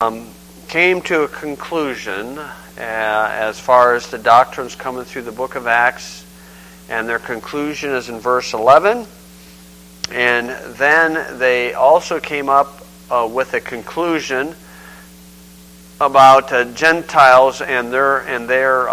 came to a conclusion as far as the doctrines coming through the book of Acts, and their conclusion is in verse 11. And then they also came up with a conclusion about Gentiles and their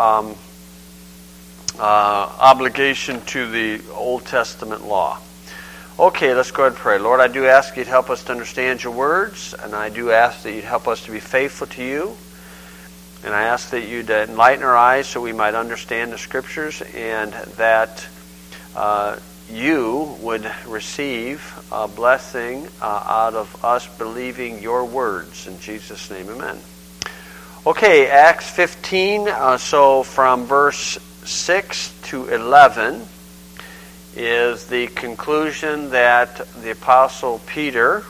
obligation to the Old Testament law. Okay, let's go ahead and pray. Lord, I do ask you to help us to understand your words, and I do ask that you'd help us to be faithful to you. And I ask that you'd enlighten our eyes so we might understand the Scriptures, and that you would receive a blessing out of us believing your words. In Jesus' name, amen. Okay, Acts 15, so from verse 6 to 11 is the conclusion that the Apostle Peter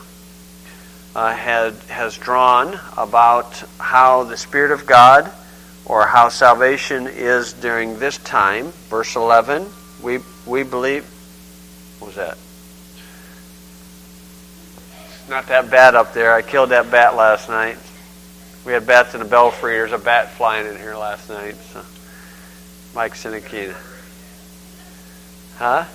has drawn about how the Spirit of God, or how salvation is during this time. Verse 11, we believe... What was that? It's not that bad up there. I killed that bat last night. We had bats in the belfry. There's a bat flying in here last night. So, Mike Sinikina. Huh?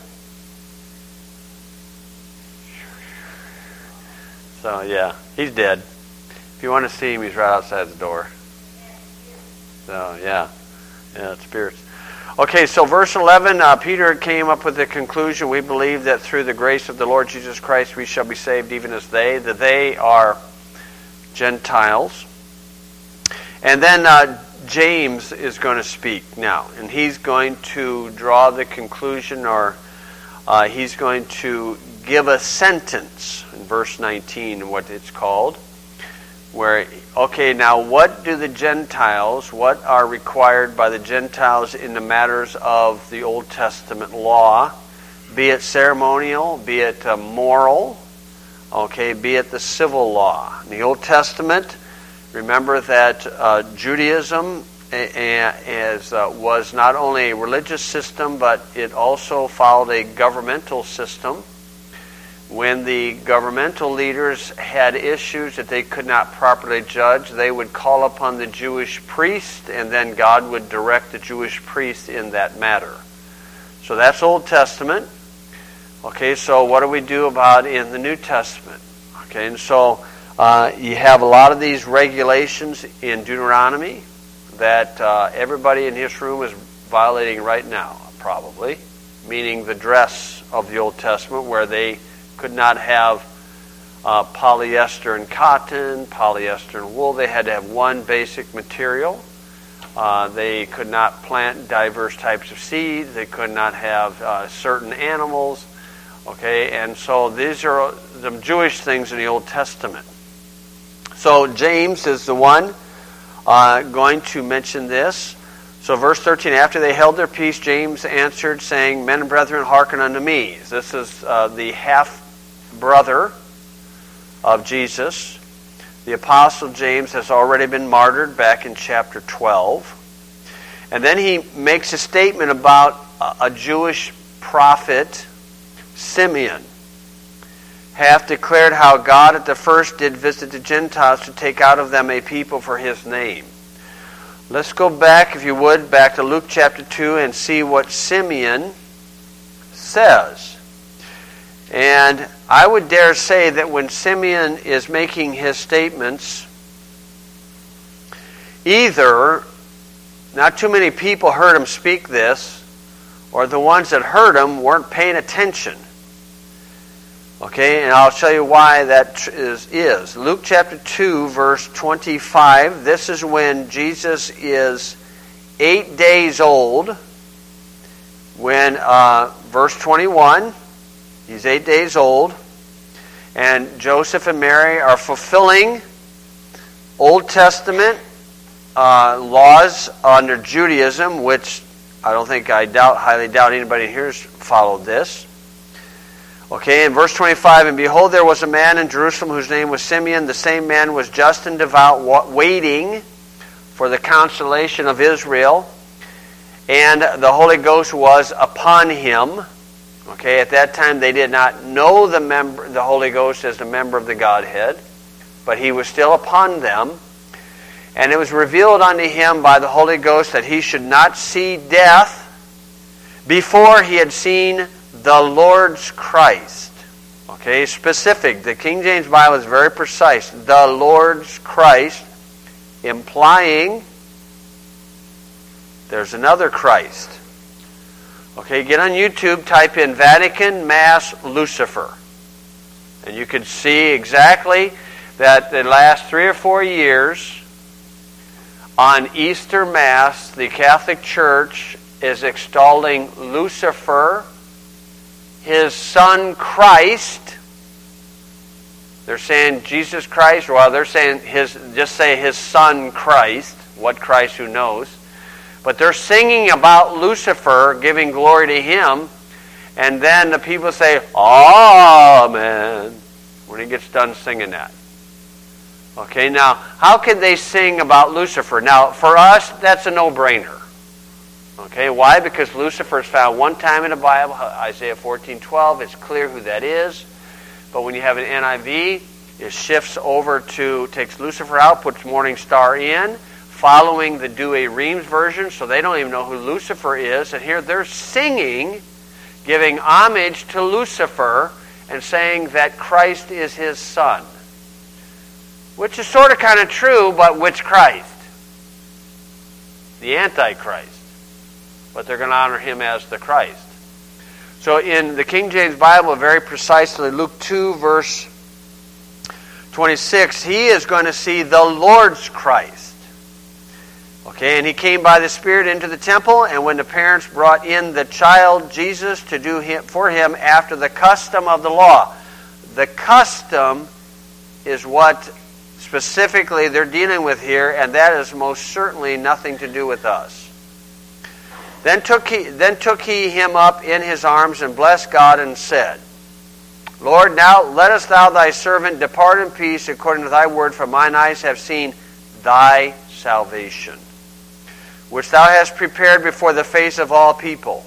So, yeah, he's dead. If you want to see him, he's right outside the door. So, yeah, it's spirits. Okay, so verse 11, Peter came up with the conclusion, we believe that through the grace of the Lord Jesus Christ we shall be saved even as they. That they are Gentiles. And then James is going to speak now. And he's going to draw the conclusion, or he's going to give a sentence in verse 19, what it's called. Where, okay, now what do the Gentiles, what are required by the Gentiles in the matters of the Old Testament law, be it ceremonial, be it moral, okay, be it the civil law. In the Old Testament, remember that Judaism was not only a religious system, but it also followed a governmental system. When the governmental leaders had issues that they could not properly judge, they would call upon the Jewish priest, and then God would direct the Jewish priest in that matter. So that's Old Testament. Okay, so what do we do about in the New Testament? Okay, and so you have a lot of these regulations in Deuteronomy that everybody in this room is violating right now, probably, meaning the dress of the Old Testament, where they could not have polyester and cotton, polyester and wool. They had to have one basic material. They could not plant diverse types of seeds. They could not have certain animals. Okay, and so these are the Jewish things in the Old Testament. So James is the one going to mention this. So verse 13, after they held their peace, James answered, saying, Men and brethren, hearken unto me. This is the half-brother of Jesus. The Apostle James has already been martyred back in chapter 12. And then he makes a statement about a Jewish prophet, Simeon, hath declared how God at the first did visit the Gentiles to take out of them a people for his name. Let's go back, if you would, back to Luke chapter 2 and see what Simeon says. And I would dare say that when Simeon is making his statements, either not too many people heard him speak this, or the ones that heard him weren't paying attention. Okay, and I'll show you why that is. Luke chapter 2, verse 25. This is when Jesus is 8 days old. When, verse 21, he's 8 days old. And Joseph and Mary are fulfilling Old Testament laws under Judaism, which I highly doubt anybody here has followed this. Okay, in verse 25, and behold, there was a man in Jerusalem whose name was Simeon. The same man was just and devout, waiting for the consolation of Israel. And the Holy Ghost was upon him. Okay, at that time they did not know the Holy Ghost as the member of the Godhead. but he was still upon them. And it was revealed unto him by the Holy Ghost that he should not see death before he had seen the Lord's Christ. Okay, specific. The King James Bible is very precise. The Lord's Christ, implying there's another Christ. Okay, get on YouTube, type in Vatican Mass Lucifer. And you can see exactly that the last 3 or 4 years on Easter Mass, the Catholic Church is extolling Lucifer, his son Christ. They're saying Jesus Christ, well, they're saying just say his son Christ. What Christ, who knows? But they're singing about Lucifer, giving glory to him, and then the people say, Amen, when he gets done singing that. Okay, now, how can they sing about Lucifer? Now, for us, that's a no-brainer. Okay, why? Because Lucifer is found one time in the Bible, Isaiah 14:12. It's clear who that is. But when you have an NIV, it shifts over to, takes Lucifer out, puts Morning Star in, following the Douay-Rheims version, so they don't even know who Lucifer is. And here they're singing, giving homage to Lucifer, and saying that Christ is his son. Which is sort of kind of true, but which Christ? The Antichrist. But they're going to honor him as the Christ. So in the King James Bible, very precisely, Luke 2, verse 26, he is going to see the Lord's Christ. Okay, and he came by the Spirit into the temple, and when the parents brought in the child Jesus to do for him after the custom of the law. The custom is what specifically they're dealing with here, and that is most certainly nothing to do with us. Then took he him up in his arms and blessed God and said, Lord, now lettest thou thy servant depart in peace according to thy word, for mine eyes have seen thy salvation, which thou hast prepared before the face of all people,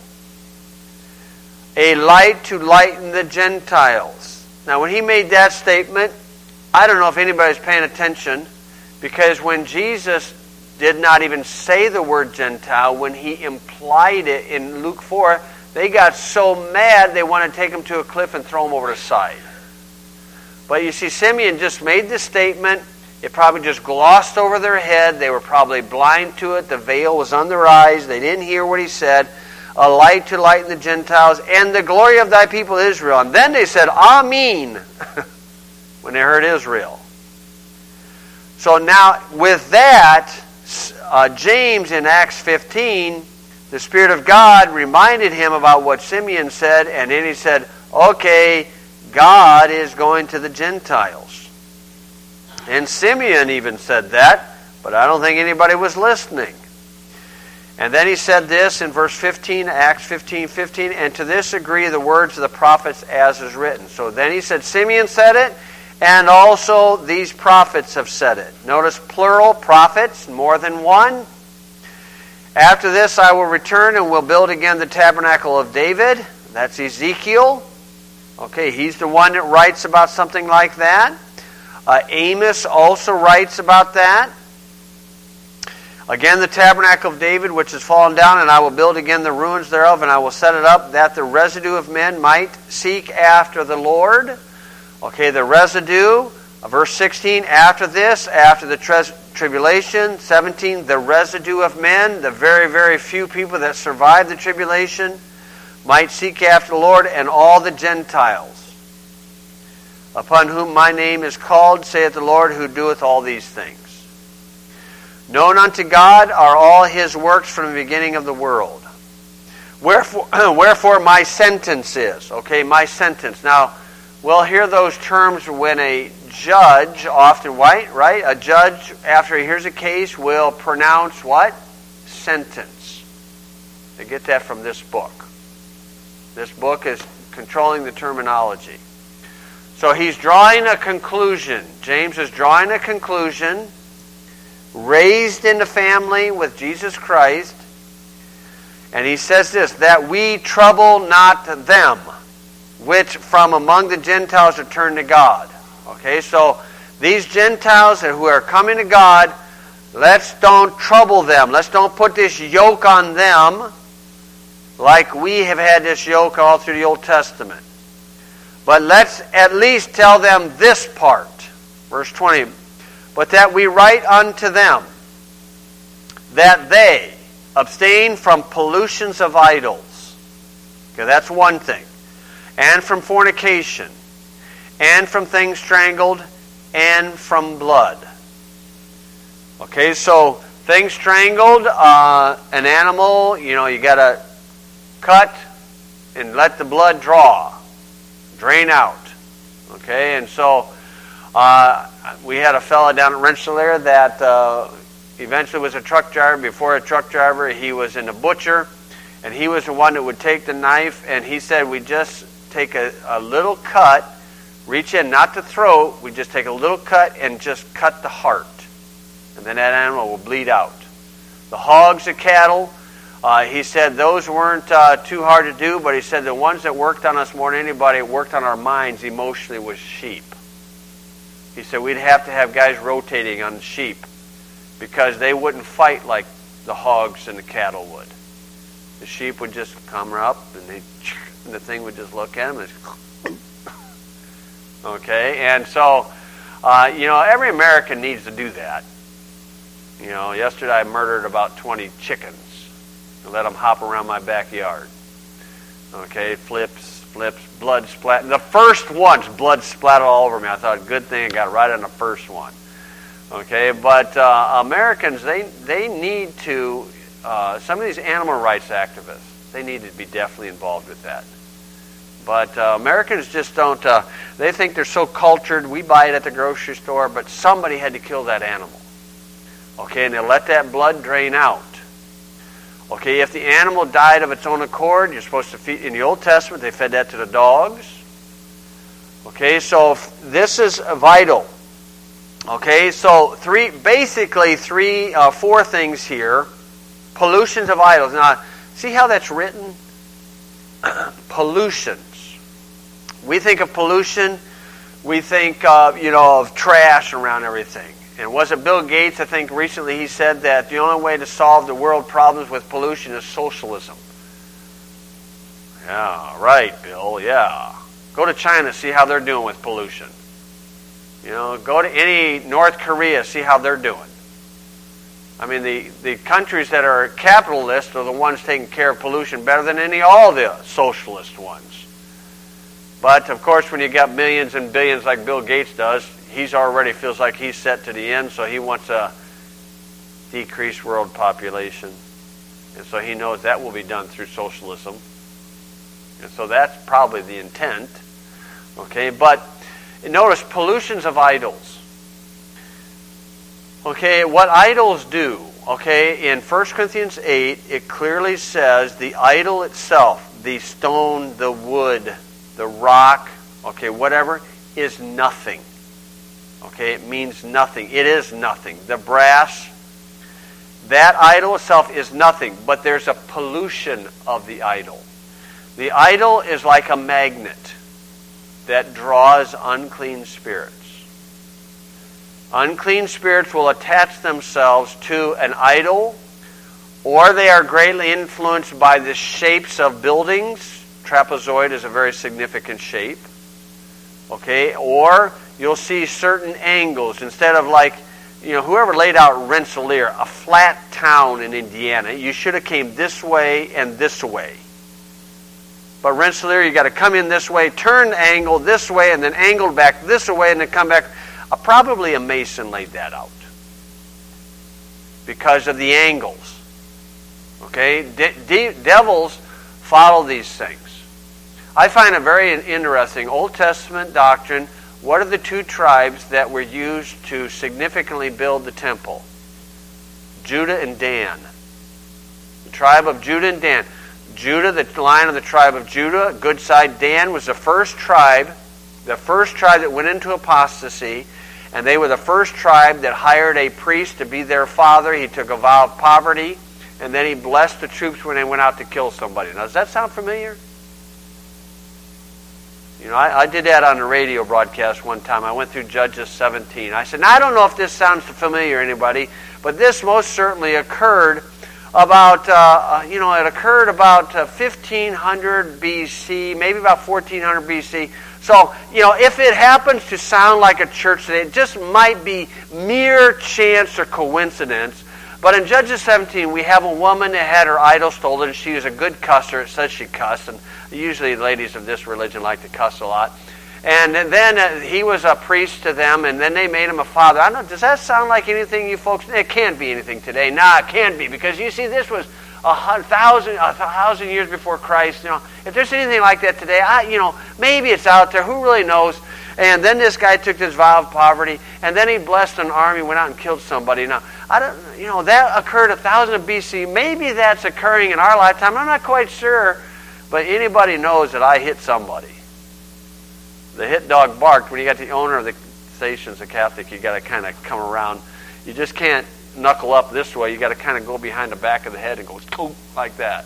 a light to lighten the Gentiles. Now when he made that statement, I don't know if anybody's paying attention, because when Jesus did not even say the word Gentile, when he implied it in Luke 4, they got so mad they wanted to take him to a cliff and throw him over the side. But you see, Simeon just made this statement. It probably just glossed over their head. They were probably blind to it. The veil was on their eyes. They didn't hear what he said. A light to lighten the Gentiles and the glory of thy people Israel. And then they said, Amen, when they heard Israel. So now, with that, James in Acts 15, the Spirit of God reminded him about what Simeon said, and then he said, okay, God is going to the Gentiles. And Simeon even said that, but I don't think anybody was listening. And then he said this in verse 15, Acts 15:15, and to this agree the words of the prophets as is written. So then he said, Simeon said it, and also these prophets have said it. Notice plural, prophets, more than one. After this I will return and will build again the tabernacle of David. That's Ezekiel. Okay, he's the one that writes about something like that. Amos also writes about that. Again, the tabernacle of David, which is fallen down, and I will build again the ruins thereof, and I will set it up, that the residue of men might seek after the Lord. Okay, the residue, verse 16, after this, after the tribulation. 17, the residue of men, the very, very few people that survived the tribulation, might seek after the Lord, and all the Gentiles, upon whom my name is called, saith the Lord, who doeth all these things. Known unto God are all his works from the beginning of the world. Wherefore my sentence is. Okay, my sentence. Now, we'll hear those terms when a judge, often white, right? A judge, after he hears a case, will pronounce what? Sentence. They get that from this book. This book is controlling the terminology. So he's drawing a conclusion. James is drawing a conclusion. Raised in the family with Jesus Christ. And he says this, that we trouble not them, which from among the Gentiles are turned to God. Okay, so These Gentiles who are coming to God, let's don't trouble them. Let's don't put this yoke on them like we have had this yoke all through the Old Testament. But let's at least tell them this part. Verse 20. But that we write unto them that they abstain from pollutions of idols. Okay, that's one thing. And from fornication. And from things strangled. And from blood. Okay, so things strangled, an animal, you got to cut and let the blood drain out. Okay, and so we had a fella down at Rensselaer that eventually was a truck driver. Before a truck driver, he was in a butcher, and he was the one that would take the knife, and he said we just take a little cut, reach in, not the throat, we just take a little cut and just cut the heart. And then that animal will bleed out. The hogs, the cattle, he said those weren't too hard to do, but he said the ones that worked on us more than anybody, worked on our minds emotionally, was sheep. He said we'd have to have guys rotating on the sheep because they wouldn't fight like the hogs and the cattle would. The sheep would just come up and the thing would just look at them and okay, and so every American needs to do that. Yesterday I murdered about 20 chickens and let them hop around my backyard. Okay, flips, blood splat. The first one's blood splattered all over me. I thought, good thing I got right on the first one. Okay, but Americans, they need to, some of these animal rights activists, they need to be definitely involved with that. But Americans just don't, they think they're so cultured, we buy it at the grocery store, but somebody had to kill that animal. Okay, and they let that blood drain out. Okay, if the animal died of its own accord, you're supposed to feed, in the Old Testament, they fed that to the dogs. Okay, so this is vital. Okay, so four things here. Pollutions of idols. Now, see how that's written? Pollutions. We think of pollution, we think of trash around everything. And was it Bill Gates, I think recently he said that the only way to solve the world problems with pollution is socialism. Yeah, right, Bill, yeah. Go to China, see how they're doing with pollution. Go to any North Korea, see how they're doing. I mean, the countries that are capitalist are the ones taking care of pollution better than all the socialist ones. But, of course, when you got millions and billions like Bill Gates does, he's already feels like he's set to the end, so he wants a decreased world population. And so he knows that will be done through socialism. And so that's probably the intent. Okay, but notice pollutions of idols. Okay, what idols do. Okay, in 1 Corinthians 8, it clearly says the idol itself, the stone, the wood, the rock, okay, whatever, is nothing. Okay, it means nothing. It is nothing. The brass, that idol itself is nothing, but there's a pollution of the idol. The idol is like a magnet that draws unclean spirits. Unclean spirits will attach themselves to an idol, or they are greatly influenced by the shapes of buildings. Trapezoid is a very significant shape. Okay, or you'll see certain angles. Instead of whoever laid out Rensselaer, a flat town in Indiana, you should have came this way and this way. But Rensselaer, you got to come in this way, turn the angle this way, and then angle back this way, and then come back. Probably a mason laid that out because of the angles. Okay, devils follow these things. I find it very interesting. Old Testament doctrine. What are the two tribes that were used to significantly build the temple? Judah and Dan. The tribe of Judah and Dan. Judah, the line of the tribe of Judah, good side. Dan was the first tribe that went into apostasy, and they were the first tribe that hired a priest to be their father. He took a vow of poverty, and then he blessed the troops when they went out to kill somebody. Now, does that sound familiar? You know, I did that on a radio broadcast one time. I went through Judges 17. I said, now, I don't know if this sounds familiar to anybody, but this most certainly occurred about, it occurred about 1500 BC, maybe about 1400 BC. So, if it happens to sound like a church today, it just might be mere chance or coincidence. But in Judges 17, we have a woman that had her idol stolen. She was a good cusser. It says she cussed. And usually ladies of this religion like to cuss a lot. And then he was a priest to them, and then they made him a father. I don't know, does that sound like anything you folks... It can't be anything today. Nah, it can't be. Because you see, this was a thousand years before Christ. If there's anything like that today, maybe it's out there. Who really knows? And then this guy took this vow of poverty, and then he blessed an army, went out and killed somebody. Now, that occurred 1000 BC. Maybe that's occurring in our lifetime. I'm not quite sure, but anybody knows that I hit somebody. The hit dog barked. When you got the owner of the station's a Catholic, you got to kind of come around. You just can't knuckle up this way. You got to kind of go behind the back of the head and go like that.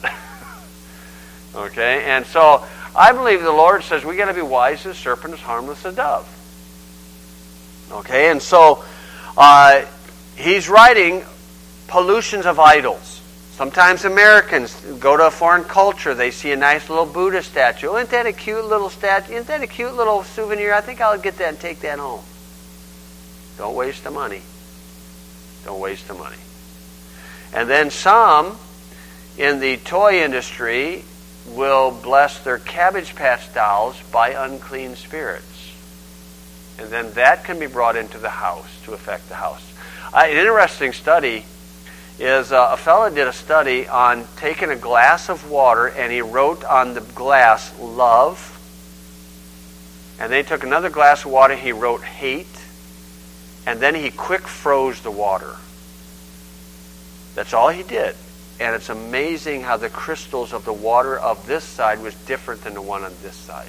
Okay, and so I believe the Lord says we got to be wise as a serpent, as harmless as a dove. Okay, and so he's writing pollutions of idols. Sometimes Americans go to a foreign culture. They see a nice little Buddha statue. Oh, isn't that a cute little statue? Isn't that a cute little souvenir? I think I'll get that and take that home. Don't waste the money. Don't waste the money. And then some in the toy industry will bless their Cabbage Patch dolls by unclean spirits. And then that can be brought into the house to affect the house. An interesting study is a fellow did a study on taking a glass of water, and he wrote on the glass love. And then he took another glass of water, he wrote hate, and then he quick froze the water. That's all he did. And it's amazing how the crystals of the water of this side was different than the one on this side.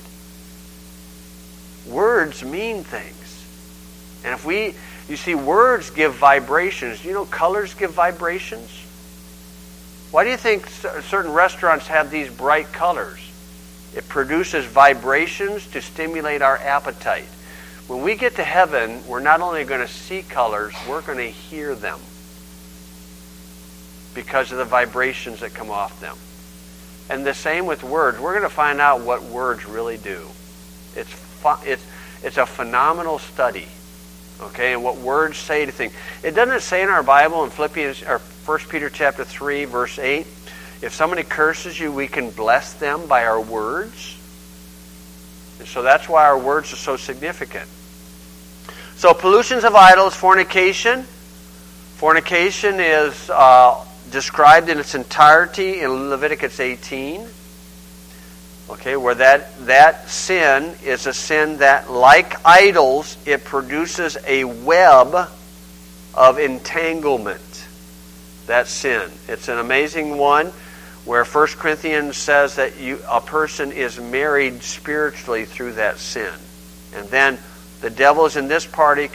Words mean things. And you see, words give vibrations. Colors give vibrations? Why do you think certain restaurants have these bright colors? It produces vibrations to stimulate our appetite. When we get to heaven, we're not only going to see colors, we're going to hear them because of the vibrations that come off them. And the same with words. We're going to find out what words really do. It's a phenomenal study. Okay, and what words say to things. It doesn't say in our Bible in Philippians or 1 Peter chapter 3, verse 8, if somebody curses you, we can bless them by our words. And so that's why our words are so significant. So pollutions of idols, fornication. Fornication is described in its entirety in Leviticus 18. Okay, where that sin is a sin that, like idols, it produces a web of entanglement. That sin. It's an amazing one where 1 Corinthians says that a person is married spiritually through that sin. And then the devil is in this party